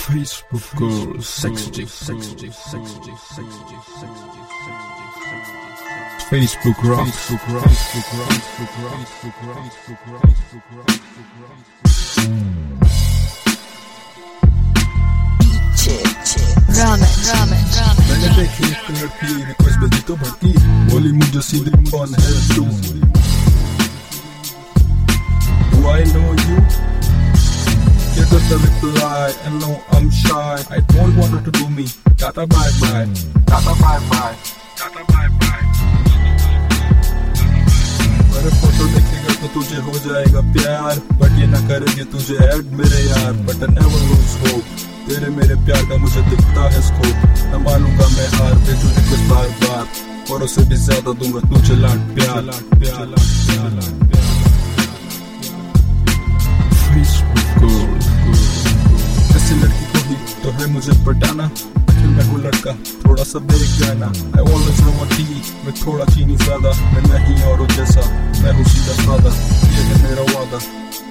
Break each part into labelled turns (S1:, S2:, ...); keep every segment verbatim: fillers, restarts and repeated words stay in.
S1: Facebook girls, sexy, sexy, sexy, sexy, sexy, Facebook rock, Facebook rock, Facebook rock, Facebook rock, Facebook rock, Facebook rock, Facebook rock, Facebook rock. मैंने देखी एक लड़की request भेजी तो भड़की, बोली मुझे सीधे कौन है तू? Do I know you? Get the reply and no I'm shy. I don't want her to do me. Tata bye bye. Tata bye bye. Tata bye bye. मेरे फोटो देखेगा तो तुझे हो जाएगा प्यार, बट ये ना करेंगे तुझे ऐड मेरे यार. But I never lose hope. तेरे मेरे प्यार का मुझे दिखता है स्कोप. न मानूंगा मैं हार, भेजू रिक्वेस्ट बार बार, और उससे भी ज्यादा दूंगा तुझे लाड प्यार. लाड प्यार, लाड प्यार, लाड प्यार. ऐसी लड़की को ही तो है मुझे पटाना, फिर मैं हूँ लड़का थोड़ा सा देख जाना. I always know what tea में थोड़ा चीनी ज्यादा, मैं नहीं और जैसा, मैं हूँ सीधा सादा, ये है मेरा वादा.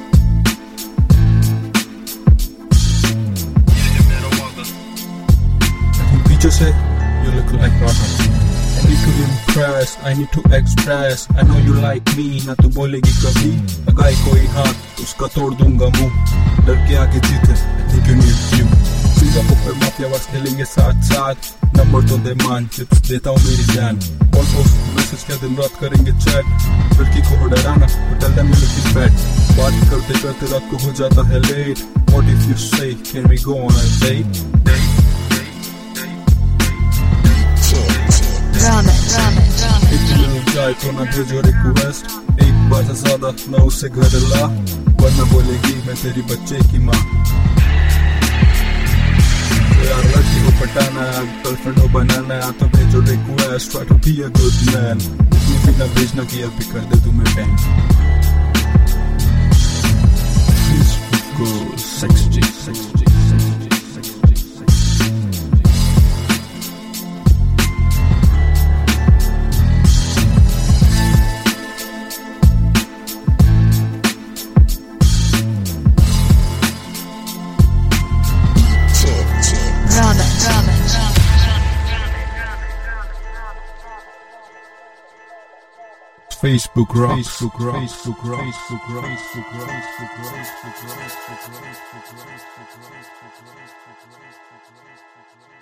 S1: पीछे से you look like Raha. I need to impress, I need to express. I know you like me, ना तू बोलेगी कभी. लगाई कोई हाथ उसका तोड़ दूंगा मुंह, डर के आगे जीते. I think you need you. Singapore पर माफिया वास खेलेंगे साथ साथ, नंबर तो दे मान, चिप्स देता हूँ मेरी जान. ऑलमोस्ट मैसेज क्या दिन रात करेंगे चैट, लड़की को हो डराना but tell them you're looking fat. बात करते करते रात को हो जाता है late. What if you say can we go on a date? जाए तो ना भेजो रिक्वेस्ट, एक बार से ज्यादा ना उसे घर ला, वरना बोलेगी मैं तेरी बच्चे की माँ. यार लड़की को पटाना, गर्लफ्रेंड को बनाना, तो भेजो request. Try to be a good man. इतनी भी ना भेजना कि अभी कर दे तुम्हें ban. Facebook girls, sexy, sexy, sexy, sexy, sexy. Facebook rock, Facebook rock, Facebook rock, Facebook rock, Facebook rock, Facebook rock, Facebook rock, Facebook rock, Facebook rock, Facebook rock, Facebook rock, Facebook rock.